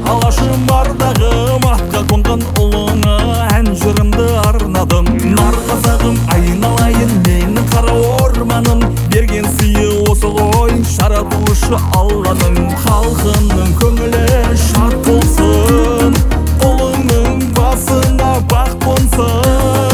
алашым ардағым, атқа қонған ұлыңа ән жырымды арнадым. Нар қазағым, айналайын менің қара орманым, берген сыйы осы ғой жаратушы алланың. Халқының көңілі шат болсын, ұлыңның басына бақ қонсын.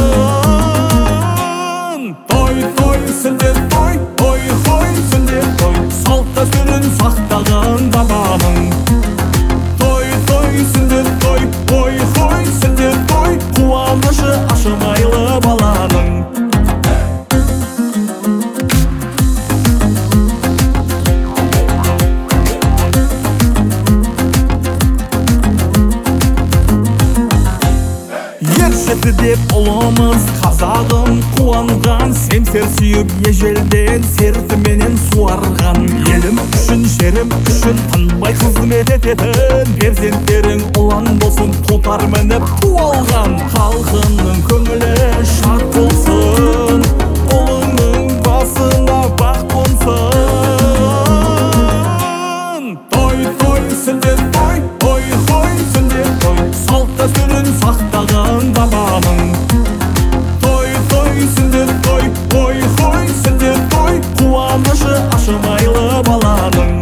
Той той сендер той, ой хой сендер той, салт дәстүрін сақтаған бабаның. Той той сендер той, ой хой сендер той, қуанышы ашымайлы баланың. Жетті деп ұлымыз қазағым қуанған, семсер сүйіп ежелден сертіменен суарған. Елім үшін, жерім үшін тынбай қызмет ететін перзенттерің ұлан болсын, тұтар мініп туалған. Халқының көңілі шат болсын, ұлыңның басына бақ қонсын. Той той сендер той, ой хой сендер той, салт дәстүрін сақтаған бабаның. Той той сендер той, ой хой сендер той, қуанышы ашымайлы баланың.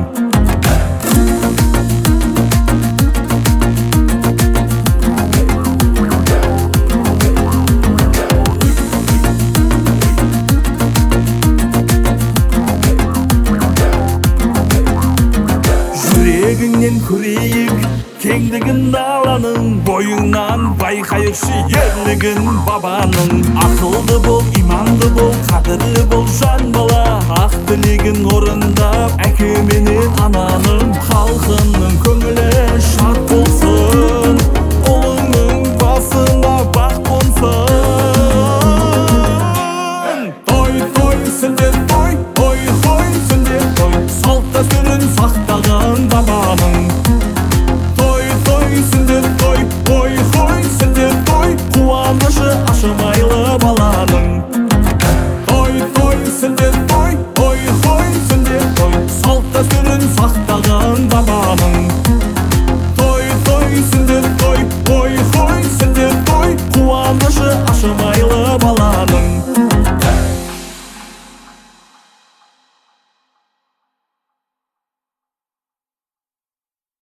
Жүрегіңнен көрейік кеңдігін даланың, бойыңнан байқайықшы ерлігін бабаның. Ақылды бол, иманды бол, қадірлі бол жан бала, ақ тілегін орындап әке менен ананың. Халқының көңілі